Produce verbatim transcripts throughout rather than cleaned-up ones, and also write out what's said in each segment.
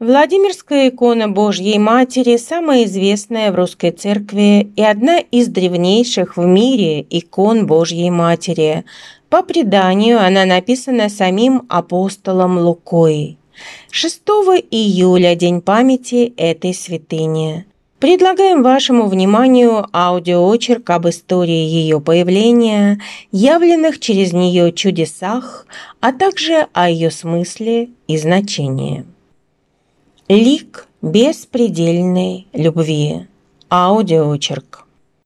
Владимирская икона Божьей Матери – самая известная в русской церкви и одна из древнейших в мире икон Божьей Матери. По преданию, она написана самим апостолом Лукой. шестого июля – день памяти этой святыни. Предлагаем вашему вниманию аудиоочерк об истории ее появления, явленных через нее чудесах, а также о ее смысле и значении. Лик беспредельной любви. Аудиоочерк.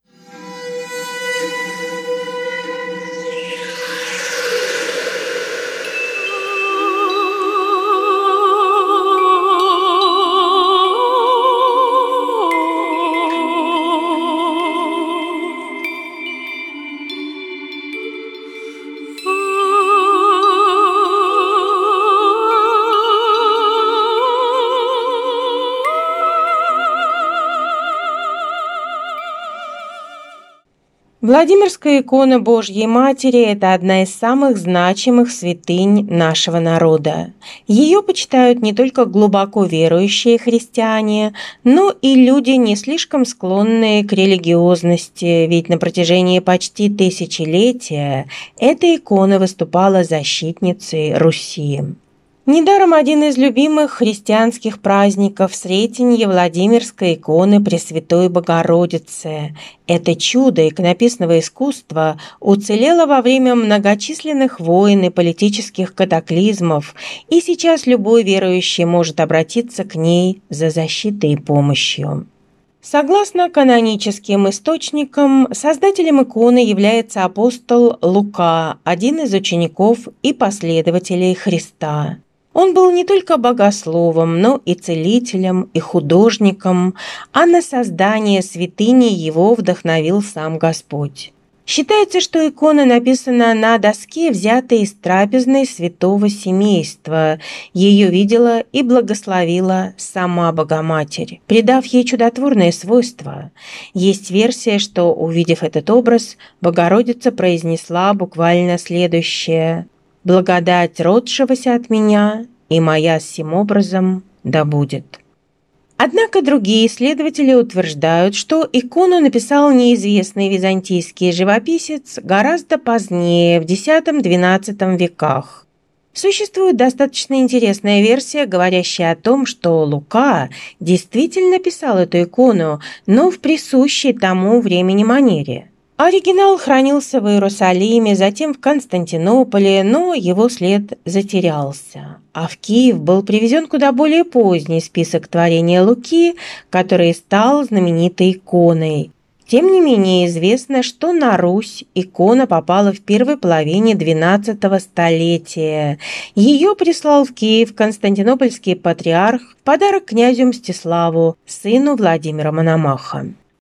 Владимирская икона Божьей Матери – это одна из самых значимых святынь нашего народа. Ее почитают не только глубоко верующие христиане, но и люди, не слишком склонные к религиозности, ведь на протяжении почти тысячелетия эта икона выступала защитницей Руси. Недаром один из любимых христианских праздников – Сретенье Владимирской иконы Пресвятой Богородицы. Это чудо иконописного искусства уцелело во время многочисленных войн и политических катаклизмов, и сейчас любой верующий может обратиться к ней за защитой и помощью. Согласно каноническим источникам, создателем иконы является апостол Лука, один из учеников и последователей Христа. Он был не только богословом, но и целителем, и художником, а на создание святыни его вдохновил сам Господь. Считается, что икона написана на доске, взятой из трапезной святого семейства. Ее видела и благословила сама Богоматерь, придав ей чудотворные свойства. Есть версия, что, увидев этот образ, Богородица произнесла буквально следующее: «Благодать родшегося от меня, и моя сим образом да будет». Однако другие исследователи утверждают, что икону написал неизвестный византийский живописец гораздо позднее, в десятом-двенадцатом веках. Существует достаточно интересная версия, говорящая о том, что Лука действительно писал эту икону, но в присущей тому времени манере. Оригинал хранился в Иерусалиме, затем в Константинополе, но его след затерялся. А в Киев был привезен куда более поздний список творения Луки, который стал знаменитой иконой. Тем не менее известно, что на Русь икона попала в первой половине двенадцатого столетия. Ее прислал в Киев константинопольский патриарх в подарок князю Мстиславу, сыну Владимира Мономаха.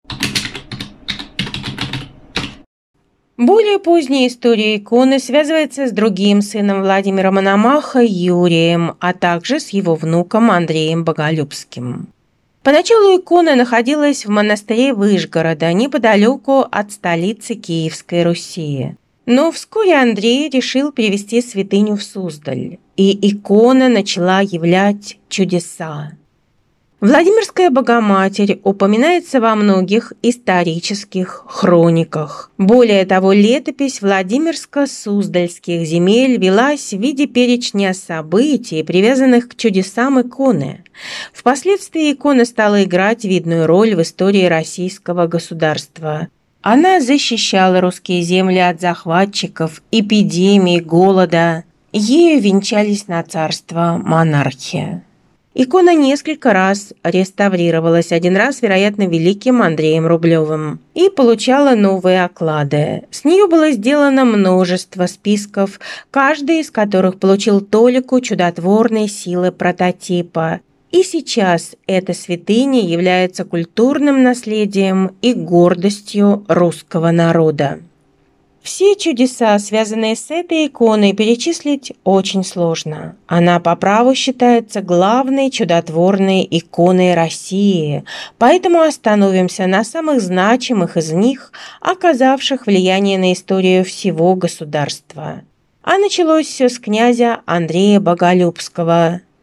Более поздняя история иконы связывается с другим сыном Владимира Мономаха, Юрием, а также с его внуком Андреем Боголюбским. Поначалу икона находилась в монастыре Выжгорода, неподалеку от столицы Киевской Руси. Но вскоре Андрей решил перевести святыню в Суздаль, и икона начала являть чудеса. Владимирская Богоматерь упоминается во многих исторических хрониках. Более того, летопись Владимирско-Суздальских земель велась в виде перечня событий, привязанных к чудесам иконы. Впоследствии икона стала играть видную роль в истории российского государства. Она защищала русские земли от захватчиков, эпидемий, голода. Ею венчались на царство монархи. Икона несколько раз реставрировалась, один раз, вероятно, великим Андреем Рублевым, и получала новые оклады. С нее было сделано множество списков, каждый из которых получил толику чудотворной силы прототипа. И сейчас эта святыня является культурным наследием и гордостью русского народа. Все чудеса, связанные с этой иконой, перечислить очень сложно. Она по праву считается главной чудотворной иконой России, поэтому остановимся на самых значимых из них, оказавших влияние на историю всего государства. А началось все с князя Андрея Боголюбского.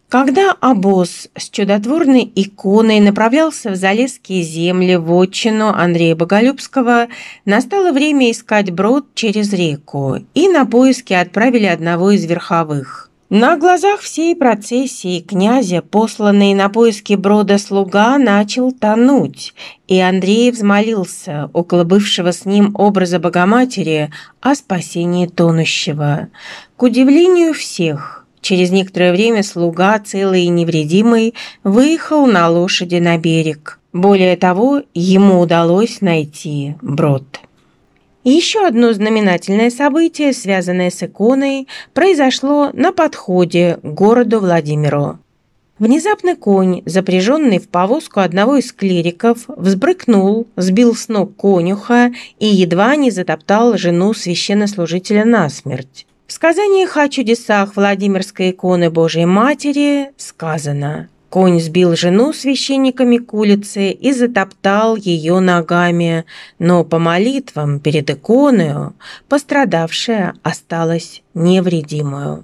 Когда обоз с чудотворной иконой направлялся в Залесские земли в отчину Андрея Боголюбского, настало время искать брод через реку, и на поиски отправили одного из верховых. На глазах всей процессии князя, посланный на поиски брода слуга, начал тонуть, и Андрей взмолился около бывшего с ним образа Богоматери о спасении тонущего. К удивлению всех, через некоторое время слуга, целый и невредимый, выехал на лошади на берег. Более того, ему удалось найти брод. Еще одно знаменательное событие, связанное с иконой, произошло на подходе к городу Владимиру. Внезапно конь, запряженный в повозку одного из клириков, взбрыкнул, сбил с ног конюха и едва не затоптал жену священнослужителя насмерть. В сказаниях о чудесах Владимирской иконы Божией Матери сказано: «Конь сбил жену священниками к улице и затоптал ее ногами, но по молитвам перед иконою пострадавшая осталась невредимою».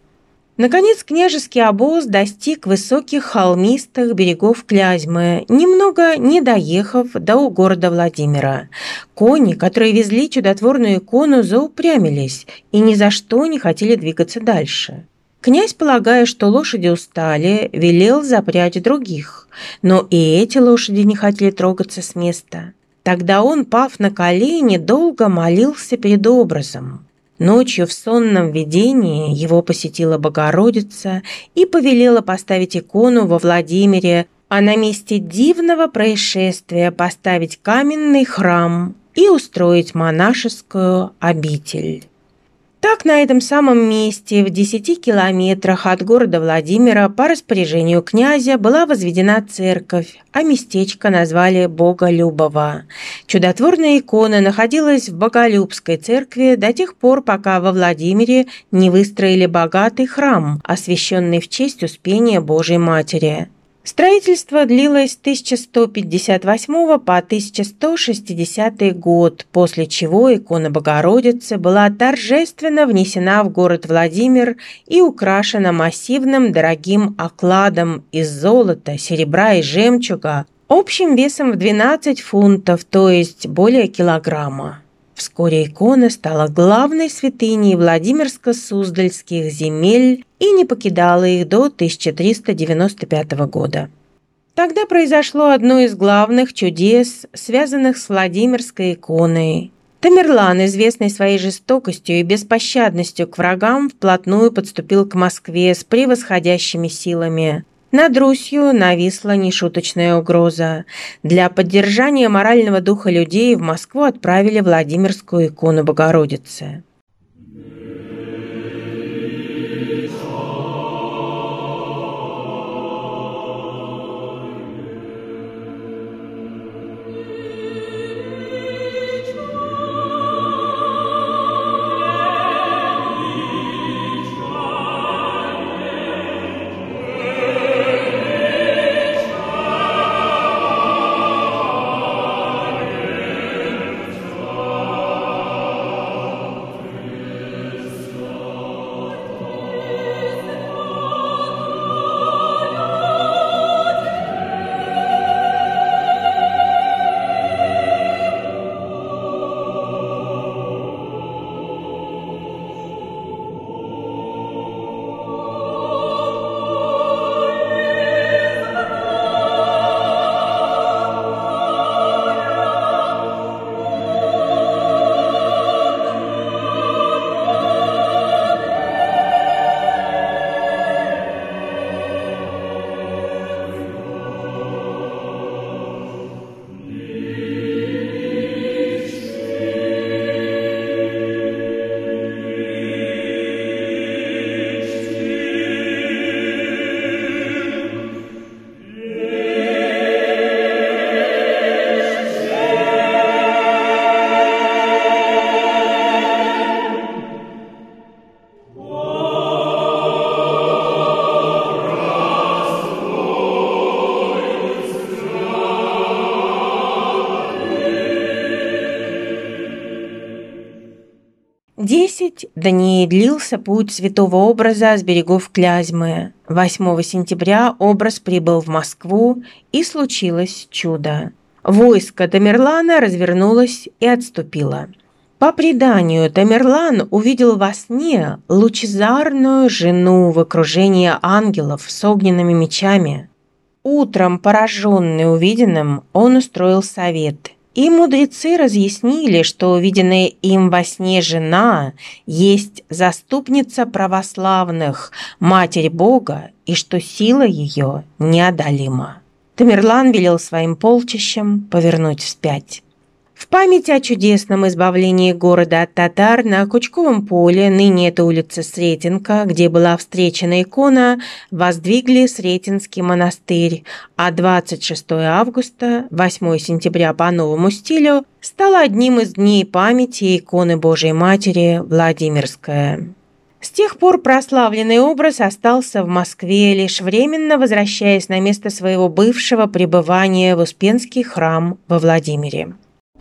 Наконец княжеский обоз достиг высоких холмистых берегов Клязьмы, немного не доехав до города Владимира. Кони, которые везли чудотворную икону, заупрямились и ни за что не хотели двигаться дальше. Князь, полагая, что лошади устали, велел запрячь других, но и эти лошади не хотели трогаться с места. Тогда он, пав на колени, долго молился перед образом. Ночью в сонном видении его посетила Богородица и повелела поставить икону во Владимире, а на месте дивного происшествия поставить каменный храм и устроить монашескую обитель. Так, на этом самом месте, в десяти километрах от города Владимира, по распоряжению князя была возведена церковь, а местечко назвали Боголюбово. Чудотворная икона находилась в Боголюбской церкви до тех пор, пока во Владимире не выстроили богатый храм, освященный в честь Успения Божией Матери. Строительство длилось с тысяча сто пятьдесят восьмого по тысяча сто шестидесятый год, после чего икона Богородицы была торжественно внесена в город Владимир и украшена массивным дорогим окладом из золота, серебра и жемчуга общим весом в двенадцать фунтов, то есть более килограмма. Вскоре икона стала главной святыней Владимирско-Суздальских земель и не покидала их до тысяча триста девяносто пятого года. Тогда произошло одно из главных чудес, связанных с Владимирской иконой. Тамерлан, известный своей жестокостью и беспощадностью к врагам, вплотную подступил к Москве с превосходящими силами. Над Русью нависла нешуточная угроза. Для поддержания морального духа людей в Москву отправили Владимирскую икону Богородицы. дней длился путь святого образа с берегов Клязьмы. восьмого сентября образ прибыл в Москву, и случилось чудо. Войско Тамерлана развернулось и отступило. По преданию, Тамерлан увидел во сне лучезарную жену в окружении ангелов с огненными мечами. Утром, пораженный увиденным, он устроил совет, и мудрецы разъяснили, что увиденная им во сне жена есть заступница православных, Матерь Бога, и что сила ее неодолима. Тамерлан велел своим полчищам повернуть вспять. В память о чудесном избавлении города от татар на Кучковом поле, ныне это улица Сретенка, где была встречена икона, воздвигли Сретенский монастырь, а двадцать шестого августа, восьмого сентября по новому стилю, стало одним из дней памяти иконы Божией Матери Владимирская. С тех пор прославленный образ остался в Москве, лишь временно возвращаясь на место своего бывшего пребывания в Успенский храм во Владимире.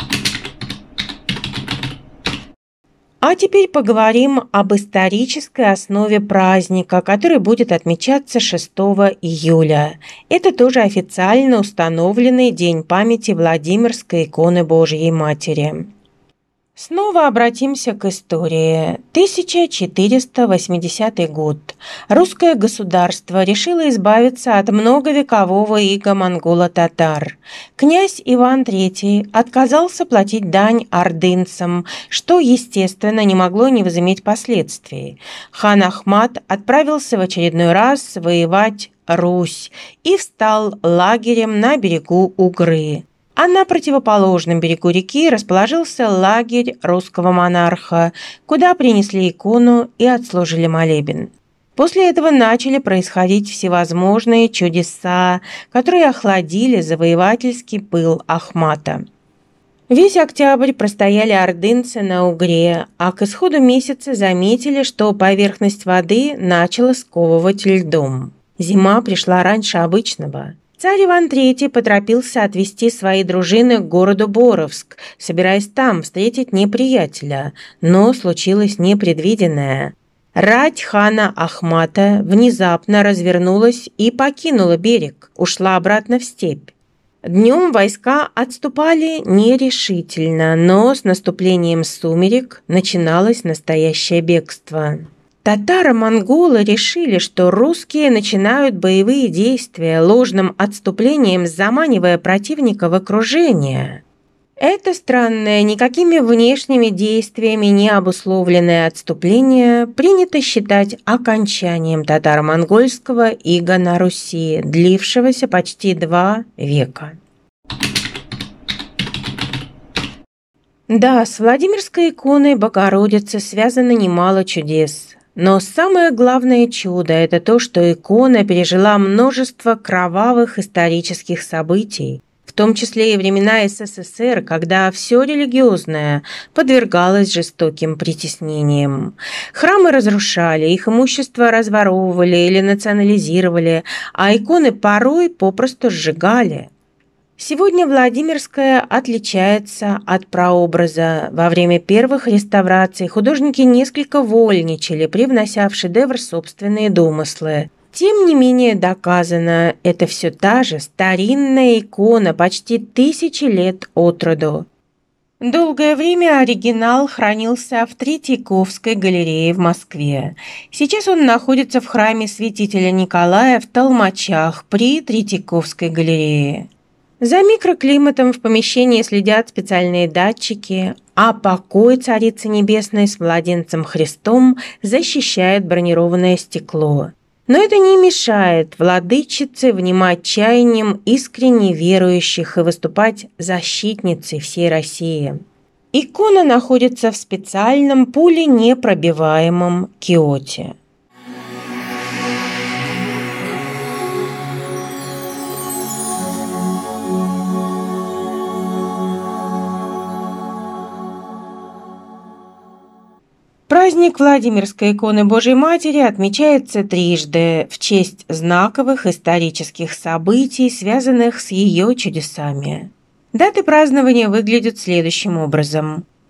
А теперь поговорим об исторической основе праздника, который будет отмечаться шестого июля. Это тоже официально установленный День памяти Владимирской иконы Божией Матери. Снова обратимся к истории. тысяча четыреста восьмидесятый год. Русское государство решило избавиться от многовекового ига монголо-татар. Князь Иван Третий отказался платить дань ордынцам, что, естественно, не могло не возыметь последствий. Хан Ахмат отправился в очередной раз воевать Русь и встал лагерем на берегу Угры. А на противоположном берегу реки расположился лагерь русского монарха, куда принесли икону и отслужили молебен. После этого начали происходить всевозможные чудеса, которые охладили завоевательский пыл Ахмата. Весь октябрь простояли ордынцы на Угре, а к исходу месяца заметили, что поверхность воды начала сковывать льдом. Зима пришла раньше обычного. Царь Иван Третий поторопился отвести свои дружины к городу Боровск, собираясь там встретить неприятеля, но случилось непредвиденное. Рать хана Ахмата внезапно развернулась и покинула берег, ушла обратно в степь. Днем войска отступали нерешительно, но с наступлением сумерек начиналось настоящее бегство. Татаро-монголы решили, что русские начинают боевые действия, ложным отступлением заманивая противника в окружение. Это странное, никакими внешними действиями не обусловленное отступление принято считать окончанием татаро-монгольского ига на Руси, длившегося почти два века. Да, с Владимирской иконой Богородицы связано немало чудес. Но самое главное чудо – это то, что икона пережила множество кровавых исторических событий, в том числе и времена СССР, когда все религиозное подвергалось жестоким притеснениям. Храмы разрушали, их имущество разворовывали или национализировали, а иконы порой попросту сжигали. Сегодня Владимирская отличается от прообраза. Во время первых реставраций художники несколько вольничали, привнося в шедевр собственные домыслы. Тем не менее доказано, это все та же старинная икона почти тысячи лет от роду. Долгое время оригинал хранился в Третьяковской галерее в Москве. Сейчас он находится в храме святителя Николая в Толмачах при Третьяковской галерее. За микроклиматом в помещении следят специальные датчики, а покой Царицы Небесной с младенцем Христом защищает бронированное стекло. Но это не мешает владычице внимать чаяниям искренне верующих и выступать защитницей всей России. Икона находится в специальном пуленепробиваемом киоте. Праздник Владимирской иконы Божией Матери отмечается трижды в честь знаковых исторических событий, связанных с ее чудесами. Даты празднования выглядят следующим образом.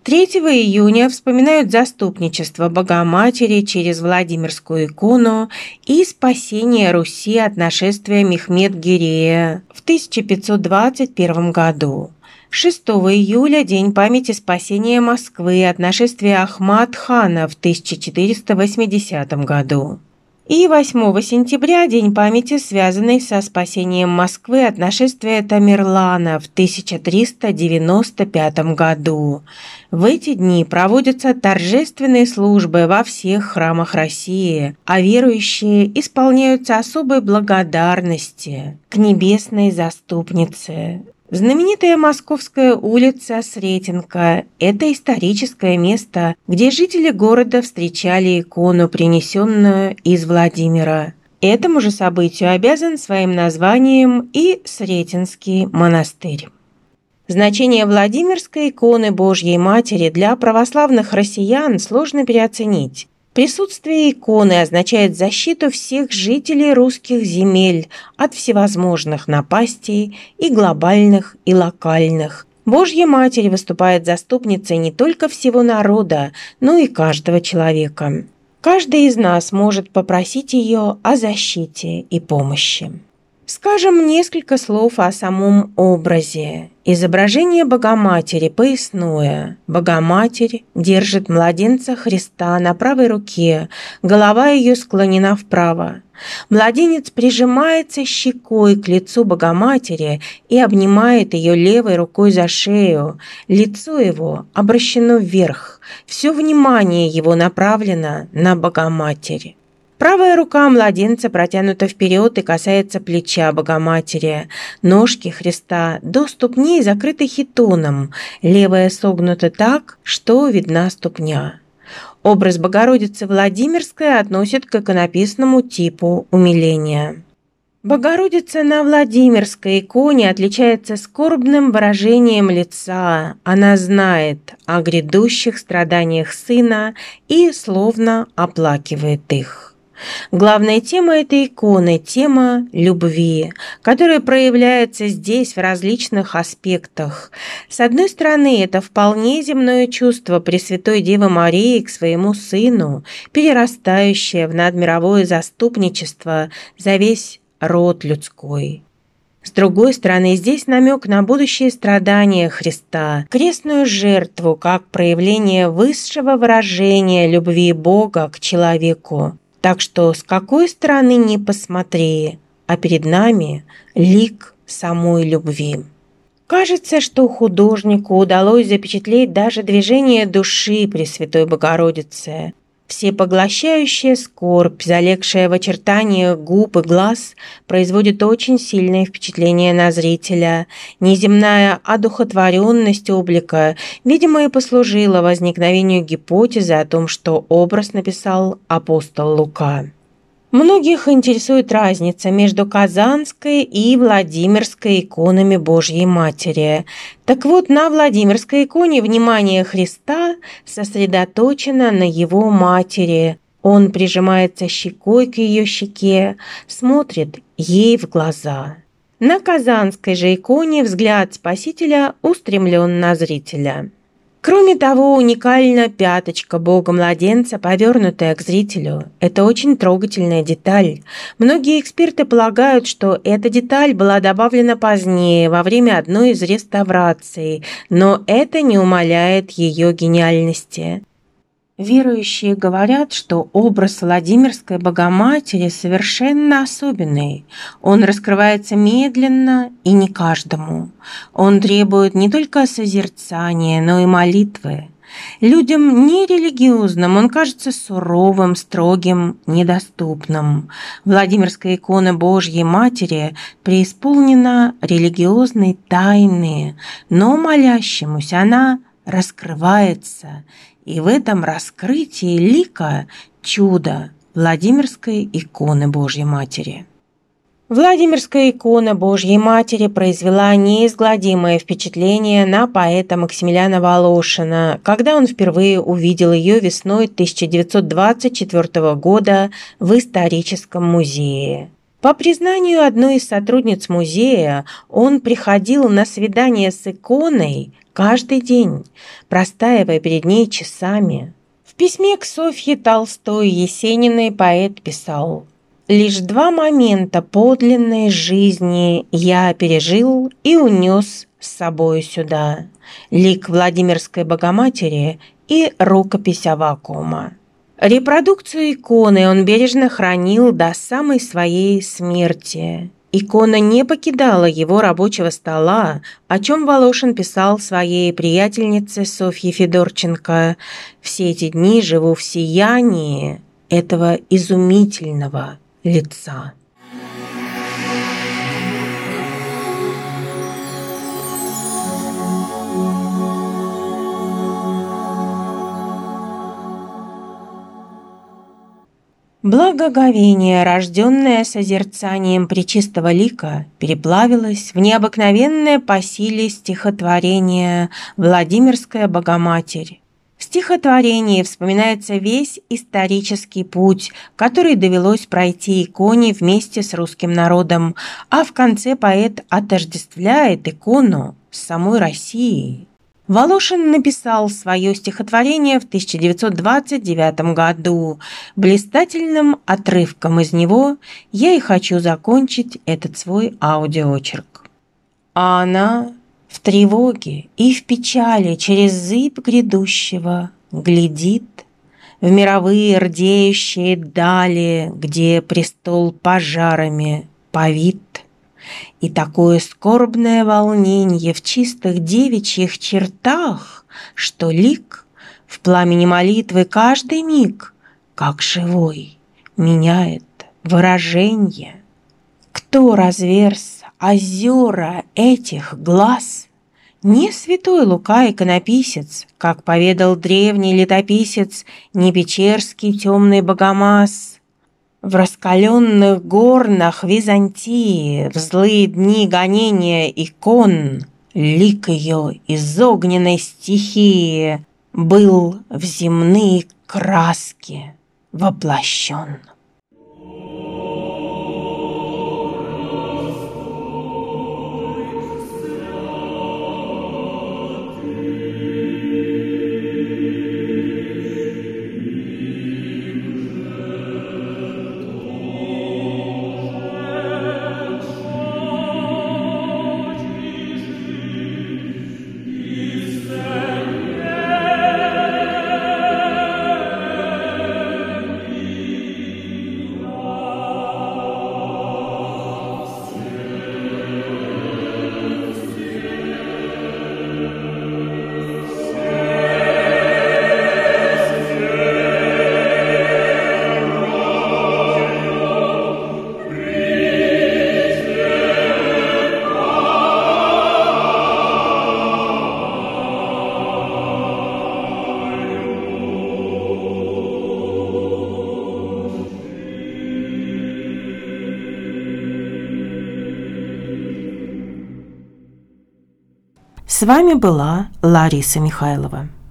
третьего июня вспоминают заступничество Богоматери через Владимирскую икону и спасение Руси от нашествия Мехмед-Гирея в тысяча пятьсот двадцать первом году. шестого июля – День памяти спасения Москвы от нашествия Ахмад-хана в тысяча четыреста восьмидесятом году. И восьмого сентября – День памяти, связанный со спасением Москвы от нашествия Тамерлана в тысяча триста девяносто пятом году. В эти дни проводятся торжественные службы во всех храмах России, а верующие исполняются особой благодарности к небесной заступнице. Знаменитая Московская улица Сретенка – это историческое место, где жители города встречали икону, принесенную из Владимира. Этому же событию обязан своим названием и Сретенский монастырь. Значение Владимирской иконы Божьей Матери для православных россиян сложно переоценить. Присутствие иконы означает защиту всех жителей русских земель от всевозможных напастей и глобальных, и локальных. Божья Матерь выступает заступницей не только всего народа, но и каждого человека. Каждый из нас может попросить ее о защите и помощи. Скажем несколько слов о самом образе. Изображение Богоматери поясное. Богоматерь держит младенца Христа на правой руке, голова ее склонена вправо. Младенец прижимается щекой к лицу Богоматери и обнимает ее левой рукой за шею. Лицо его обращено вверх. Все внимание его направлено на Богоматерь. Правая рука младенца протянута вперед и касается плеча Богоматери. Ножки Христа до ступней закрыты хитоном, левая согнута так, что видна ступня. Образ Богородицы Владимирской относит к иконописному типу умиления. Богородица на Владимирской иконе отличается скорбным выражением лица. Она знает о грядущих страданиях Сына и словно оплакивает их. Главная тема этой иконы – тема любви, которая проявляется здесь в различных аспектах. С одной стороны, это вполне земное чувство Пресвятой Девы Марии к своему Сыну, перерастающее в надмировое заступничество за весь род людской. С другой стороны, здесь намек на будущее страдания Христа, крестную жертву как проявление высшего выражения любви Бога к человеку. Так что с какой стороны ни посмотри, а перед нами лик самой любви. Кажется, что художнику удалось запечатлеть даже движение души Пресвятой Богородицы. Всепоглощающая скорбь, залегшая в очертаниях губ и глаз, производит очень сильное впечатление на зрителя. Неземная одухотворенность облика, видимо, и послужила возникновению гипотезы о том, что образ написал апостол Лука. Многих интересует разница между Казанской и Владимирской иконами Божьей Матери. Так вот, на Владимирской иконе внимание Христа сосредоточено на Его Матери. Он прижимается щекой к ее щеке, смотрит ей в глаза. На Казанской же иконе взгляд Спасителя устремлен на зрителя. Кроме того, уникальна пяточка Бога-младенца, повернутая к зрителю. Это очень трогательная деталь. Многие эксперты полагают, что эта деталь была добавлена позднее, во время одной из реставраций, но это не умаляет ее гениальности. Верующие говорят, что образ Владимирской Богоматери совершенно особенный. Он раскрывается медленно и не каждому. Он требует не только созерцания, но и молитвы. Людям нерелигиозным он кажется суровым, строгим, недоступным. Владимирская икона Божьей Матери преисполнена религиозной тайны, но молящемуся она раскрывается. И в этом раскрытии лика чудо Владимирской иконы Божьей Матери. Владимирская икона Божьей Матери произвела неизгладимое впечатление на поэта Максимилиана Волошина, когда он впервые увидел ее весной тысяча девятьсот двадцать четвёртого года в историческом музее. По признанию одной из сотрудниц музея, он приходил на свидание с иконой каждый день, простаивая перед ней часами. В письме к Софье Толстой Есениной поэт писал: «Лишь два момента подлинной жизни я пережил и унес с собой сюда: лик Владимирской Богоматери и рукопись Аввакума». Репродукцию иконы он бережно хранил до самой своей смерти. Икона не покидала его рабочего стола, о чем Волошин писал своей приятельнице Софье Федорченко: «Все эти дни живу в сиянии этого изумительного лица». Благоговение, рожденное созерцанием пречистого лика, переплавилось в необыкновенное по силе стихотворение «Владимирская Богоматерь». В стихотворении вспоминается весь исторический путь, который довелось пройти иконе вместе с русским народом, а в конце поэт отождествляет икону с самой Россией. Волошин написал свое стихотворение в тысяча девятьсот двадцать девятом году. Блистательным отрывком из него я и хочу закончить этот свой аудиоочерк. А она в тревоге и в печали через зыбь грядущего глядит в мировые рдеющие дали, где престол пожарами повит. И такое скорбное волненье в чистых девичьих чертах, что лик в пламени молитвы каждый миг, как живой, меняет выражение. Кто разверз озера этих глаз? Не святой Лука иконописец, как поведал древний летописец, не печерский темный богомаз. В раскаленных горнах Византии, в злые дни гонения икон, лик ее из огненной стихии был в земные краски воплощен. С вами была Лариса Михайлова.